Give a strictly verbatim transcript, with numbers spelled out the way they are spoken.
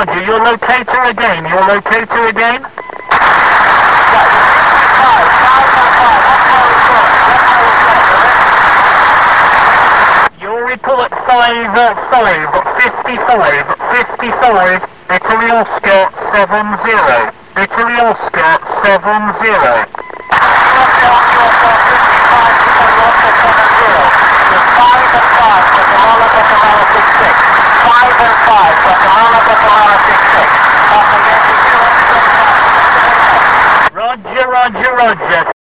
Roger, your locator again, your locator again. Your report five, uh, five, fifty-five, fifty-five, Italy Oscar seven zero, Italy Oscar seven zero.